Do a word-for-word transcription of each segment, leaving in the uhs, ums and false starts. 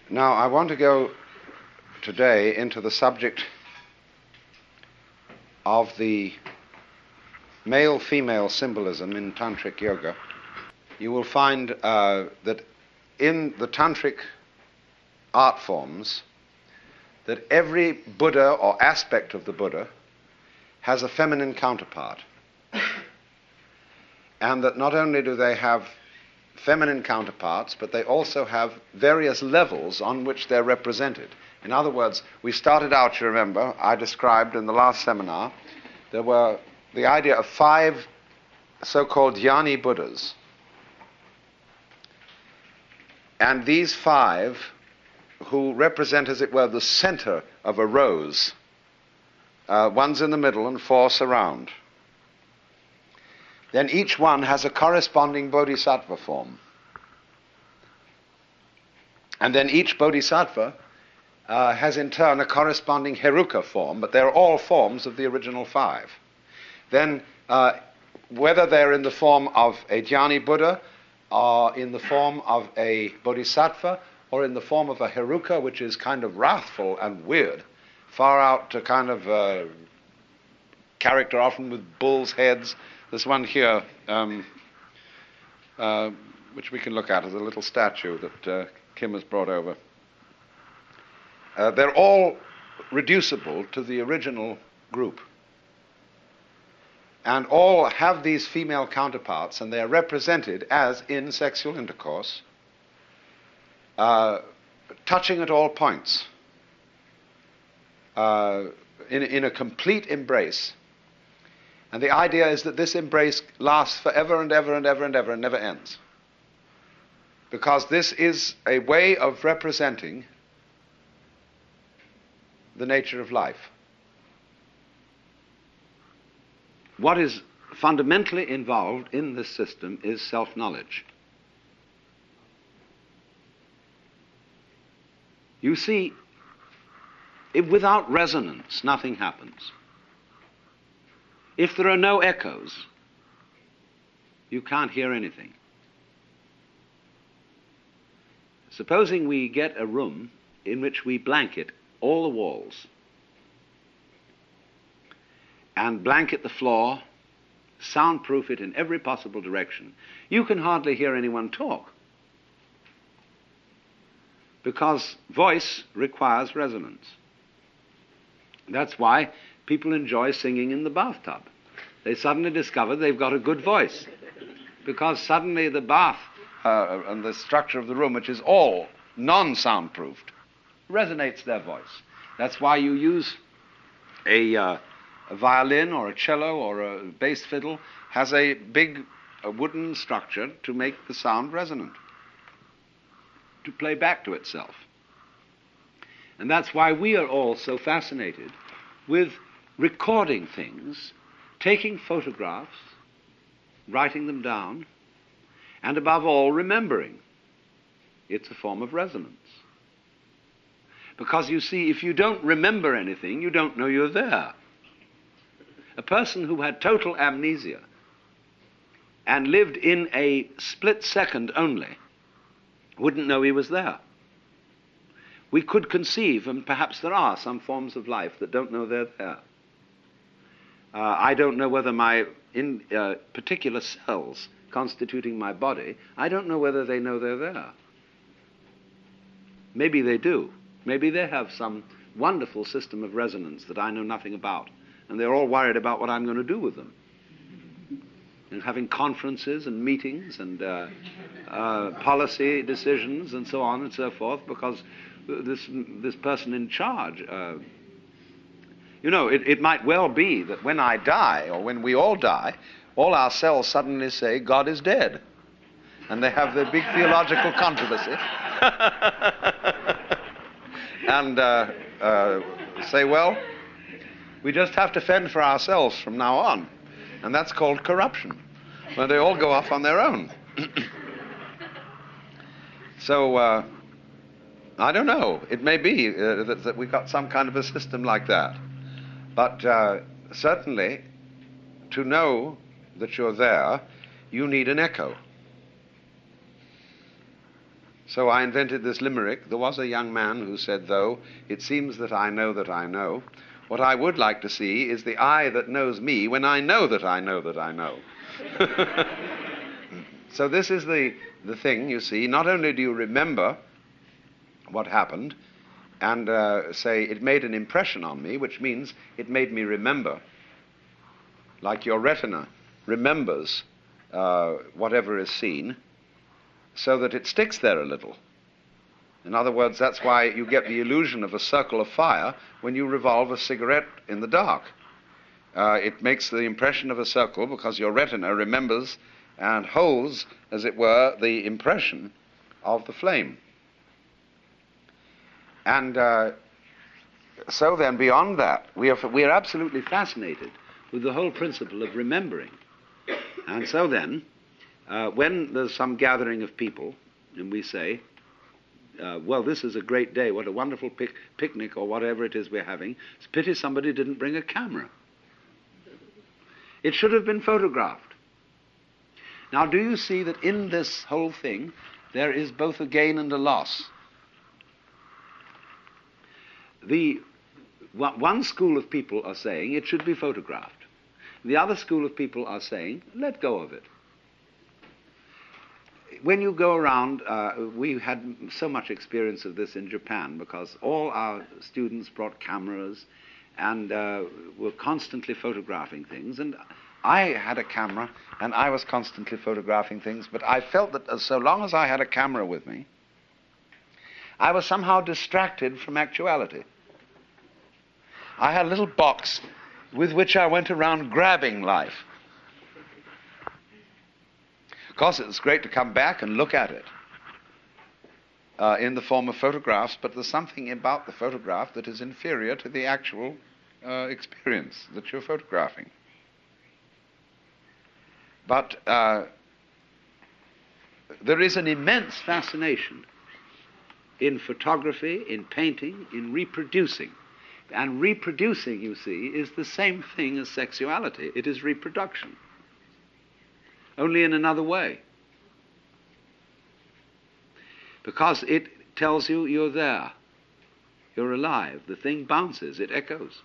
Now, I want to go today into the subject of the male-female symbolism in Tantric Yoga. You will find uh, that in the Tantric art forms, that every Buddha or aspect of the Buddha has a feminine counterpart. And that not only do they have feminine counterparts, but they also have various levels on which they're represented. In other words, we started out, you remember, I described in the last seminar, there were the idea of five so-called Jnani Buddhas. And these five, who represent, as it were, the center of a rose, uh, one's in the middle and four surround. Then each one has a corresponding bodhisattva form. And then each bodhisattva uh, has in turn a corresponding heruka form, but they're all forms of the original five. Then uh, whether they're in the form of a Jnani Buddha, or in the form of a bodhisattva, or in the form of a heruka, which is kind of wrathful and weird, far out to kind of uh, character often with bull's heads. There's one here, um, uh, which we can look at as a little statue that uh, Kim has brought over. Uh, they're all reducible to the original group. And all have these female counterparts, and they are represented as in sexual intercourse, uh, touching at all points, uh, in, in a complete embrace. And the idea is that this embrace lasts forever and ever and ever and ever and never ends. Because this is a way of representing the nature of life. What is fundamentally involved in this system is self-knowledge. You see, if without resonance, nothing happens. If there are no echoes, you can't hear anything. Supposing we get a room in which we blanket all the walls and blanket the floor, soundproof it in every possible direction, you can hardly hear anyone talk, because voice requires resonance. That's why people enjoy singing in the bathtub. They suddenly discover they've got a good voice, because suddenly the bath uh, and the structure of the room, which is all non-soundproofed, resonates their voice. That's why you use a, uh, a violin or a cello or a bass fiddle has a big a wooden structure to make the sound resonant, to play back to itself. And that's why we are all so fascinated with recording things, taking photographs, writing them down, and above all, remembering. It's a form of resonance. Because you see, if you don't remember anything, you don't know you're there. A person who had total amnesia and lived in a split second only wouldn't know he was there. We could conceive, and perhaps there are some forms of life that don't know they're there. Uh, I don't know whether my in, uh, particular cells constituting my body, I don't know whether they know they're there. Maybe they do. Maybe they have some wonderful system of resonance that I know nothing about, and they're all worried about what I'm going to do with them. And having conferences and meetings and uh, uh, policy decisions and so on and so forth, because this this person in charge, uh, you know, it, it might well be that when I die, or when we all die, all our cells suddenly say, God is dead. And they have their big theological controversy. and uh, uh, say, well, we just have to fend for ourselves from now on. And that's called corruption, where they all go off on their own. so, uh, I don't know. It may be uh, that, that we've got some kind of a system like that. But uh, certainly, to know that you're there, you need an echo. So I invented this limerick. There was a young man who said, though, it seems that I know that I know, what I would like to see is the eye that knows me when I know that I know that I know. So this is the, the thing, you see. Not only do you remember what happened and uh, say it made an impression on me, which means it made me remember, like your retina remembers uh, whatever is seen, so that it sticks there a little. In other words, that's why you get the illusion of a circle of fire when you revolve a cigarette in the dark. Uh, it makes the impression of a circle because your retina remembers and holds, as it were, the impression of the flame. And uh, so then, beyond that, we are, we are absolutely fascinated with the whole principle of remembering. And so then, uh, when there's some gathering of people, and we say, uh, well, this is a great day, what a wonderful pic- picnic, or whatever it is we're having, it's a pity somebody didn't bring a camera. It should have been photographed. Now, do you see that in this whole thing, there is both a gain and a loss? The one school of people are saying it should be photographed. The other school of people are saying, let go of it. When you go around, uh, we had so much experience of this in Japan because all our students brought cameras and uh, were constantly photographing things. And I had a camera and I was constantly photographing things, but I felt that as so long as I had a camera with me, I was somehow distracted from actuality. I had a little box with which I went around grabbing life. Of course, it was great to come back and look at it uh, in the form of photographs, but there's something about the photograph that is inferior to the actual uh, experience that you're photographing. But uh, there is an immense fascination in photography, in painting, in reproducing. And reproducing, you see, is the same thing as sexuality. It is reproduction, only in another way. Because it tells you you're there, you're alive. The thing bounces, it echoes.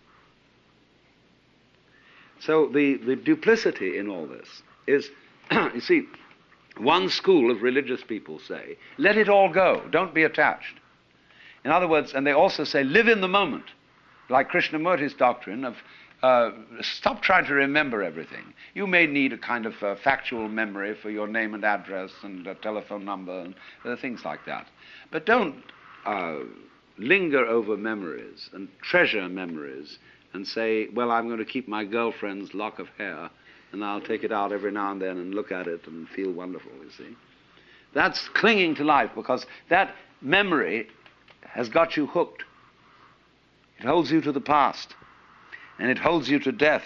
So the, the duplicity in all this is, you see, one school of religious people say, let it all go, don't be attached. In other words, and they also say, live in the moment. Like Krishnamurti's doctrine of uh, stop trying to remember everything. You may need a kind of uh, factual memory for your name and address and a telephone number and uh, things like that. But don't uh, linger over memories and treasure memories and say, well, I'm going to keep my girlfriend's lock of hair and I'll take it out every now and then and look at it and feel wonderful, you see. That's clinging to life because that memory has got you hooked. It holds you to the past, and it holds you to death.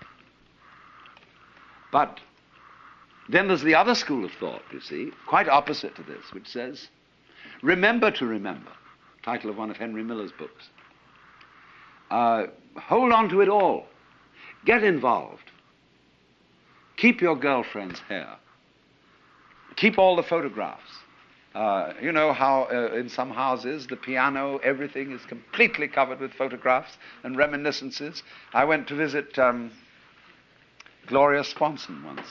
But then there's the other school of thought, you see, quite opposite to this, which says, remember to remember, title of one of Henry Miller's books. Uh, hold on to it all. Get involved. Keep your girlfriend's hair. Keep all the photographs. Uh, you know how uh, in some houses the piano, everything is completely covered with photographs and reminiscences. I went to visit um, Gloria Swanson once.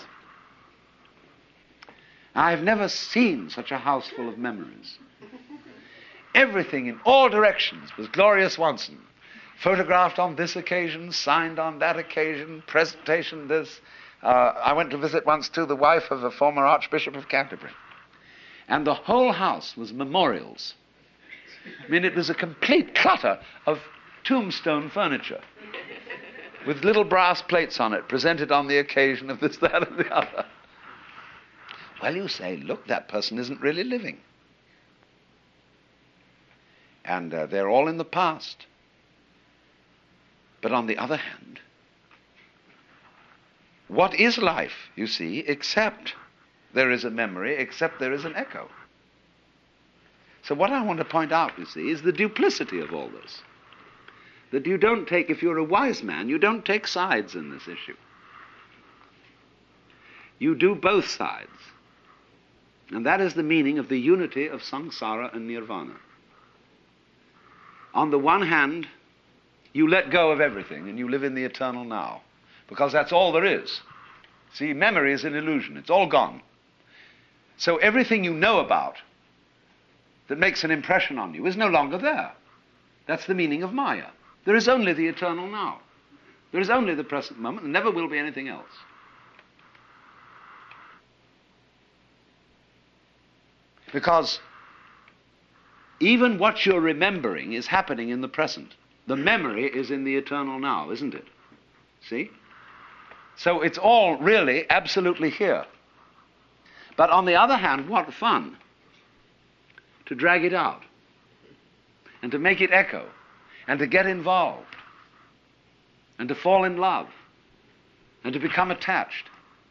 I've never seen such a house full of memories. Everything in all directions was Gloria Swanson. Photographed on this occasion, signed on that occasion, presentation this. Uh, I went to visit once too the wife of a former Archbishop of Canterbury. And the whole house was memorials. I mean, it was a complete clutter of tombstone furniture with little brass plates on it, presented on the occasion of this, that, and the other. Well, you say, look, that person isn't really living. And uh, they're all in the past. But on the other hand, what is life, you see, except there is a memory, except there is an echo. So what I want to point out, you see, is the duplicity of all this. That you don't take, if you're a wise man, you don't take sides in this issue. You do both sides. And that is the meaning of the unity of samsara and nirvana. On the one hand, you let go of everything and you live in the eternal now, because that's all there is. See, memory is an illusion. It's all gone. So everything you know about that makes an impression on you is no longer there. That's the meaning of Maya. There is only the eternal now. There is only the present moment. There never will be anything else. Because even what you're remembering is happening in the present. The memory is in the eternal now, isn't it? See? So it's all really absolutely here. But on the other hand, what fun to drag it out and to make it echo and to get involved and to fall in love and to become attached.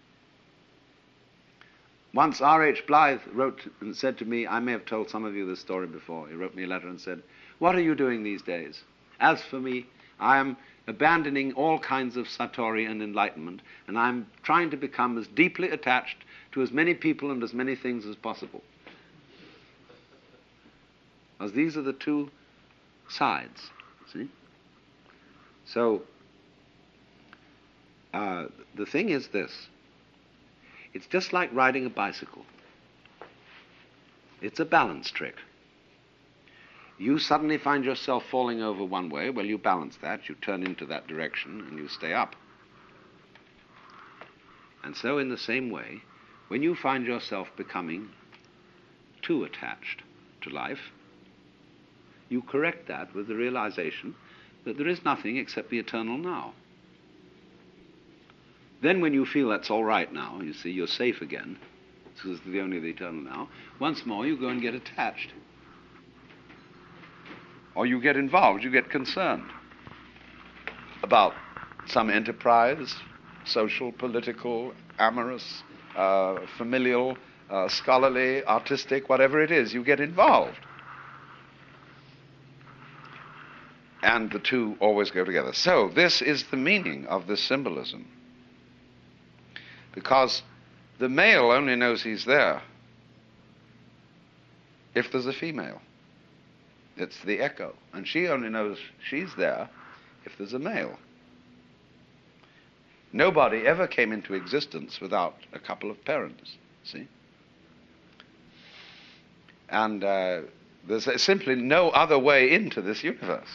Once R H Blythe wrote and said to me, I may have told some of you this story before, he wrote me a letter and said, "What are you doing these days? As for me, I am abandoning all kinds of satori and enlightenment, and I'm trying to become as deeply attached to as many people and as many things as possible." Because these are the two sides, see? So, uh, the thing is this. It's just like riding a bicycle. It's a balance trick. You suddenly find yourself falling over one way, well, you balance that, you turn into that direction, and you stay up. And so in the same way, when you find yourself becoming too attached to life, you correct that with the realization that there is nothing except the eternal now. Then when you feel that's all right now, you see, you're safe again, because it's the only the eternal now, once more you go and get attached. Or you get involved, you get concerned about some enterprise, social, political, amorous, uh, familial, uh, scholarly, artistic, whatever it is, you get involved. And the two always go together. So this is the meaning of this symbolism. Because the male only knows he's there if there's a female. It's the echo. And she only knows she's there if there's a male. Nobody ever came into existence without a couple of parents, see? And uh, there's simply no other way into this universe.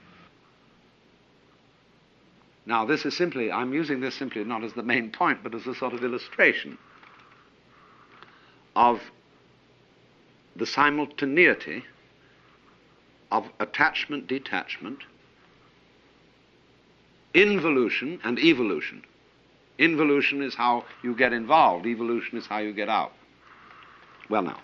Now, this is simply, I'm using this simply not as the main point, but as a sort of illustration of the simultaneity of attachment, detachment, involution, and evolution. Involution is how you get involved. Evolution is how you get out. Well, now,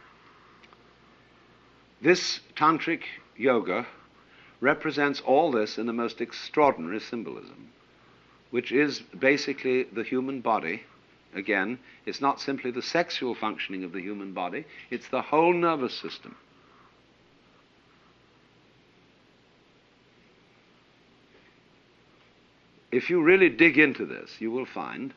this tantric yoga represents all this in the most extraordinary symbolism, which is basically the human body. Again, it's not simply the sexual functioning of the human body, it's the whole nervous system. If you really dig into this, you will find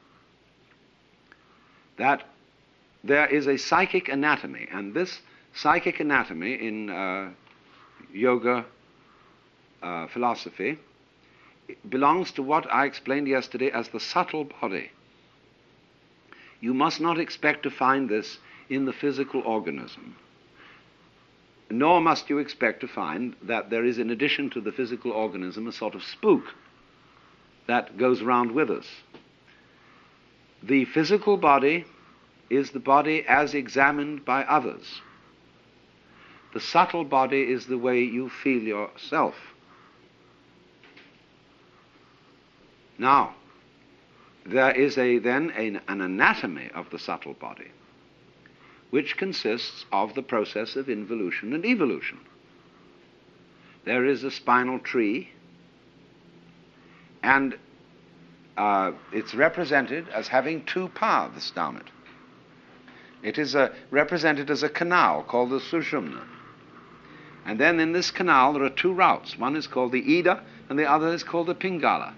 that there is a psychic anatomy, and this psychic anatomy in uh, yoga uh, philosophy belongs to what I explained yesterday as the subtle body. You must not expect to find this in the physical organism, nor must you expect to find that there is, in addition to the physical organism, a sort of spook that goes around with us. The physical body is the body as examined by others. The subtle body is the way you feel yourself. Now, there is a, then a, an anatomy of the subtle body, which consists of the process of involution and evolution. There is a spinal tree, and uh, it's represented as having two paths down it. It is uh, represented as a canal called the Sushumna. And then in this canal there are two routes. One is called the Ida, and the other is called the Pingala.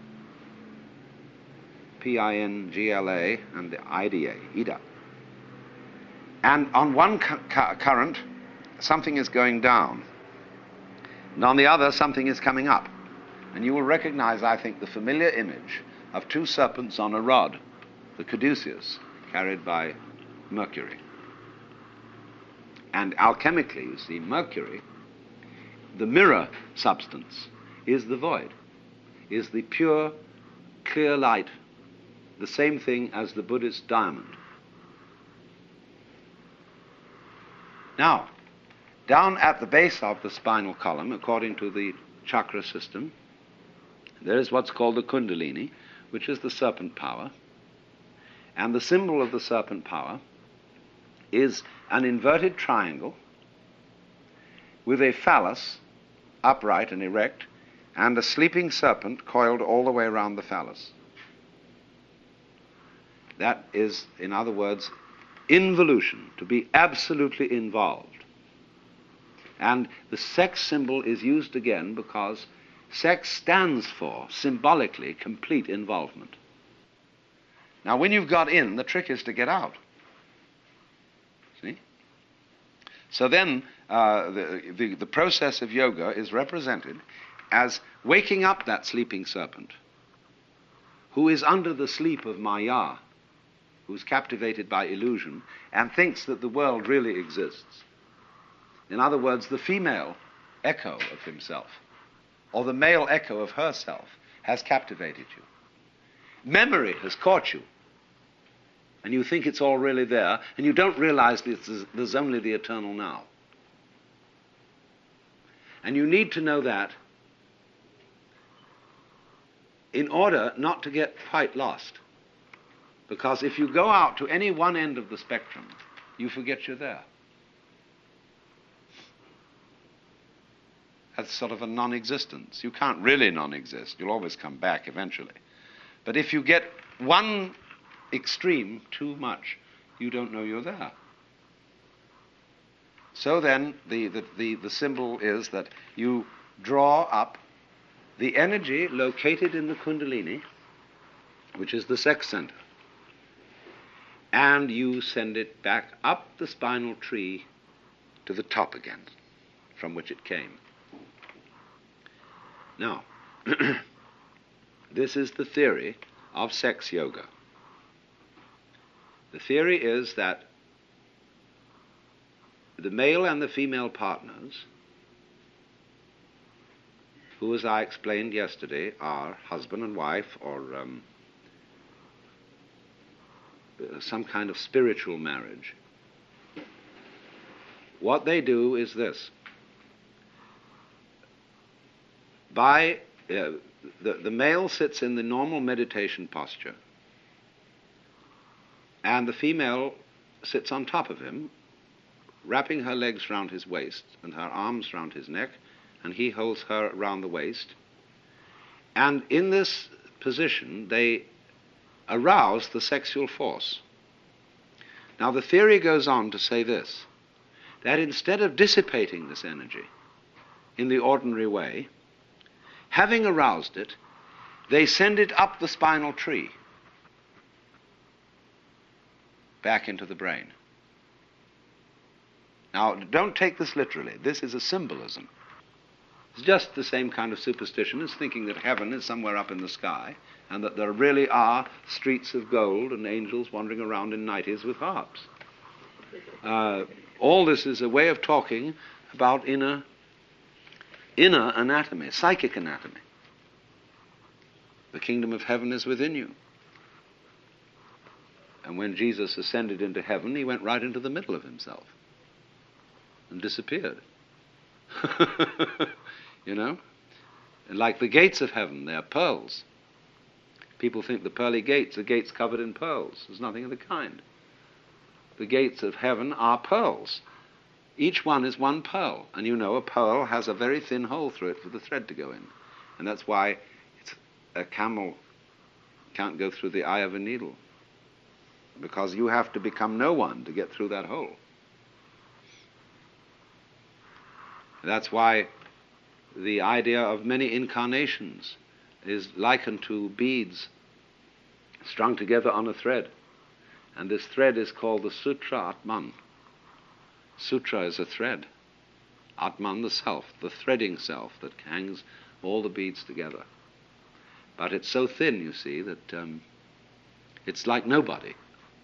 P I N G L A and the I D A, Ida. And on one cu- cu- current, something is going down. And on the other, something is coming up. And you will recognize, I think, the familiar image of two serpents on a rod, the caduceus, carried by Mercury. And alchemically, you see, Mercury, the mirror substance, is the void, is the pure, clear light, the same thing as the Buddhist diamond. Now, down at the base of the spinal column, according to the chakra system, there is what's called the Kundalini, which is the serpent power. And the symbol of the serpent power is an inverted triangle with a phallus upright and erect, and a sleeping serpent coiled all the way around the phallus. That is, in other words, involution, to be absolutely involved. And the sex symbol is used again because sex stands for, symbolically, complete involvement. Now, when you've got in, the trick is to get out. See? So then, uh, the, the, the process of yoga is represented as waking up that sleeping serpent who is under the sleep of Maya, who's captivated by illusion and thinks that the world really exists. In other words, the female echo of himself, or the male echo of herself, has captivated you. Memory has caught you, and you think it's all really there, and you don't realize that there's only the eternal now. And you need to know that in order not to get quite lost. Because if you go out to any one end of the spectrum, you forget you're there. That's sort of a non-existence. You can't really non-exist. You'll always come back eventually. But if you get one extreme too much, you don't know you're there. So then, the, the, the, the symbol is that you draw up the energy located in the Kundalini, which is the sex center, and you send it back up the spinal tree to the top again, from which it came. Now, this is the theory of sex yoga. The theory is that the male and the female partners, who, as I explained yesterday, are husband and wife, or um, some kind of spiritual marriage, what they do is this. By uh, the, the male sits in the normal meditation posture, and the female sits on top of him, wrapping her legs round his waist and her arms round his neck, and he holds her round the waist. And in this position, they arouse the sexual force. Now, the theory goes on to say this, that instead of dissipating this energy in the ordinary way, having aroused it, they send it up the spinal tree, back into the brain. Now, don't take this literally. This is a symbolism. It's just the same kind of superstition as thinking that heaven is somewhere up in the sky and that there really are streets of gold and angels wandering around in nighties with harps. Uh, all this is a way of talking about inner, inner anatomy, psychic anatomy. The kingdom of heaven is within you. And when Jesus ascended into heaven, he went right into the middle of himself and disappeared. You know? And like the gates of heaven, they are pearls. People think the pearly gates are gates covered in pearls. There's nothing of the kind. The gates of heaven are pearls. Each one is one pearl. And you know, a pearl has a very thin hole through it for the thread to go in. And that's why it's, a camel can't go through the eye of a needle. Because you have to become no one to get through that hole. That's why the idea of many incarnations is likened to beads strung together on a thread. And this thread is called the Sutra Atman, sutra is a thread. Atman, the self, the threading self that hangs all the beads together. But it's so thin, you see, that um, it's like nobody.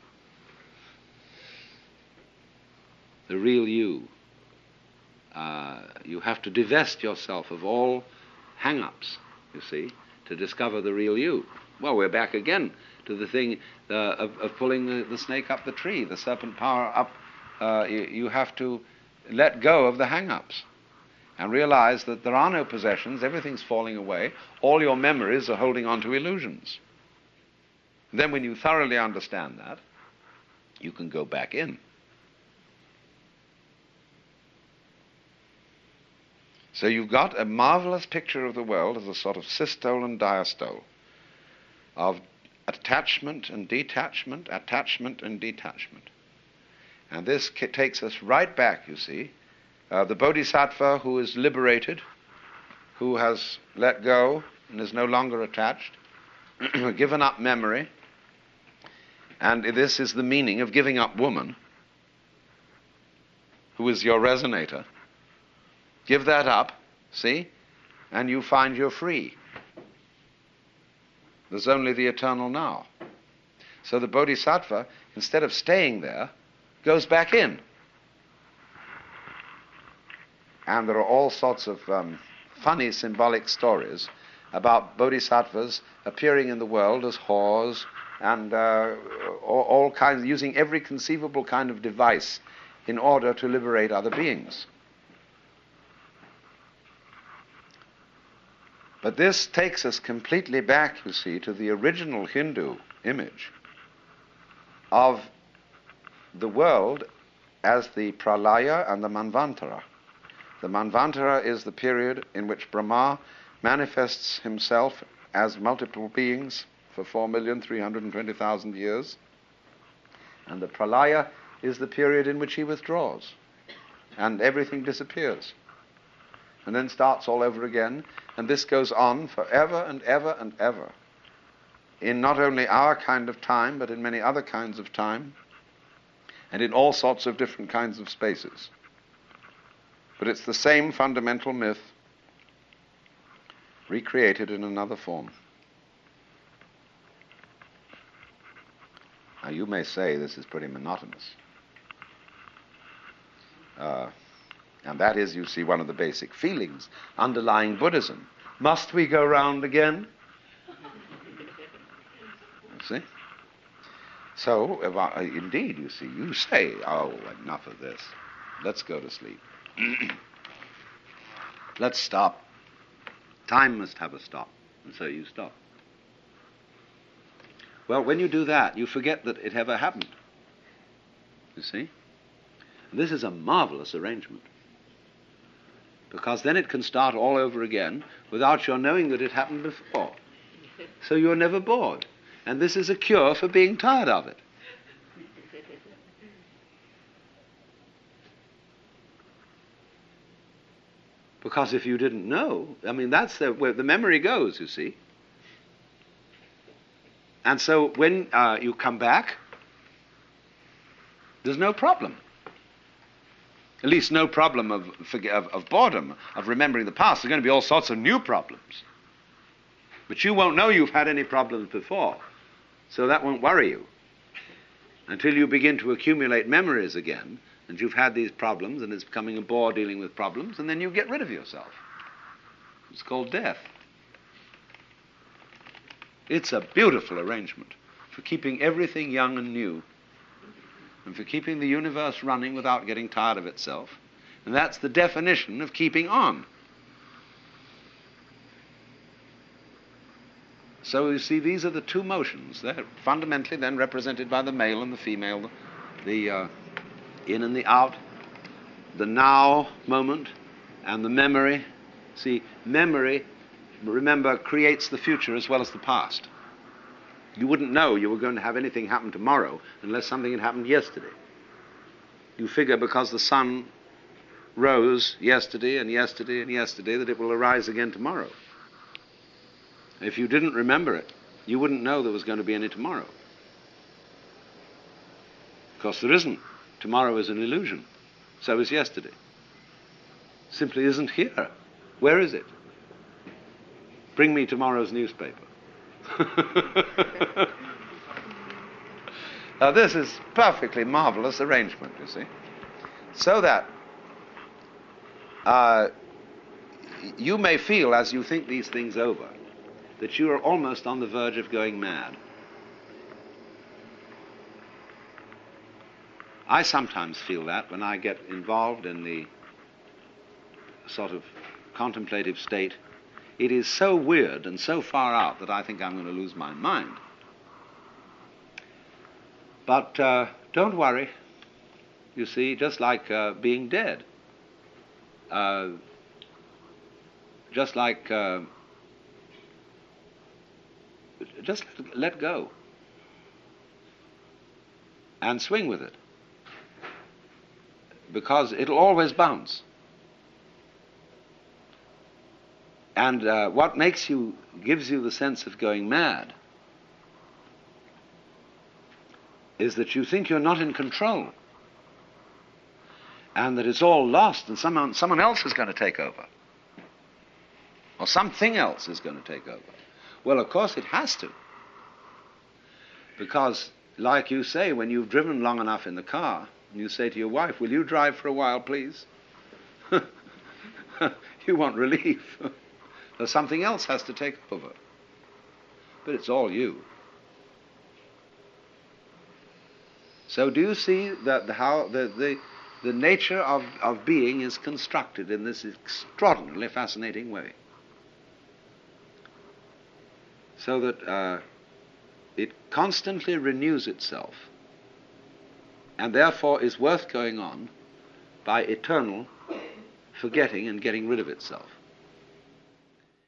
The real you. Uh, you have to divest yourself of all hang-ups, you see, to discover the real you. Well, we're back again to the thing uh, of, of pulling the, the snake up the tree, the serpent power up. Uh, you, you have to let go of the hang-ups and realize that there are no possessions, everything's falling away, all your memories are holding on to illusions. Then when you thoroughly understand that, you can go back in. So you've got a marvelous picture of the world as a sort of systole and diastole, of attachment and detachment, attachment and detachment. And this ca- takes us right back, you see. Uh, the bodhisattva who is liberated, who has let go and is no longer attached, given up memory, and this is the meaning of giving up woman, who is your resonator. Give that up, see, and you find you're free. There's only the eternal now. So the bodhisattva, instead of staying there, goes back in. And there are all sorts of um, funny symbolic stories about bodhisattvas appearing in the world as whores and uh, all, all kinds, using every conceivable kind of device in order to liberate other beings. But this takes us completely back, you see, to the original Hindu image of the world as the Pralaya and the Manvantara. The Manvantara is the period in which Brahma manifests himself as multiple beings for four million three hundred twenty thousand years. And the Pralaya is the period in which he withdraws and everything disappears. And then starts all over again, and this goes on forever and ever and ever, in not only our kind of time, but in many other kinds of time, and in all sorts of different kinds of spaces. But it's the same fundamental myth, recreated in another form. Now you may say this is pretty monotonous. Uh, And that is, you see, one of the basic feelings underlying Buddhism. Must we go round again? You see? So, if I, indeed, you see, you say, oh, enough of this. Let's go to sleep. Let's stop. Time must have a stop. And so you stop. Well, when you do that, you forget that it ever happened. You see? This is a marvelous arrangement. Because then it can start all over again without your knowing that it happened before. So you're never bored. And this is a cure for being tired of it. Because if you didn't know, I mean, that's the, where the memory goes, you see. And so when uh, you come back, there's no problem. At least no problem of, of, of boredom, of remembering the past. There are going to be all sorts of new problems. But you won't know you've had any problems before. So that won't worry you. Until you begin to accumulate memories again, and you've had these problems, and it's becoming a bore dealing with problems, and then you get rid of yourself. It's called death. It's a beautiful arrangement for keeping everything young and new, and for keeping the universe running without getting tired of itself. And that's the definition of keeping on. So you see, these are the two motions. They're fundamentally then represented by the male and the female, the uh, in and the out, the now moment, and the memory. See, memory, remember, creates the future as well as the past. You wouldn't know you were going to have anything happen tomorrow unless something had happened yesterday. You figure because the sun rose yesterday and yesterday and yesterday that it will arise again tomorrow. If you didn't remember it, you wouldn't know there was going to be any tomorrow. Because there isn't. Tomorrow is an illusion. So is yesterday. Simply isn't here. Where is it? Bring me tomorrow's newspaper. Now this is perfectly marvelous arrangement, you see. So that uh, you may feel, as you think these things over, that you are almost on the verge of going mad. I sometimes feel that when I get involved in the sort of contemplative state. It is so weird and so far out that I think I'm going to lose my mind. But uh, don't worry. You see, just like uh, being dead, uh, just like uh, just let go and swing with it, because it'll always bounce. And uh, what makes you, gives you the sense of going mad is that you think you're not in control and that it's all lost and someone, someone else is going to take over. Or something else is going to take over. Well, of course it has to. Because, like you say, when you've driven long enough in the car, and you say to your wife, will you drive for a while, please? You want relief. Or something else has to take over. But it's all you. So do you see that the, how the, the, the nature of, of being is constructed in this extraordinarily fascinating way? So that uh, it constantly renews itself, and therefore is worth going on by eternal forgetting and getting rid of itself.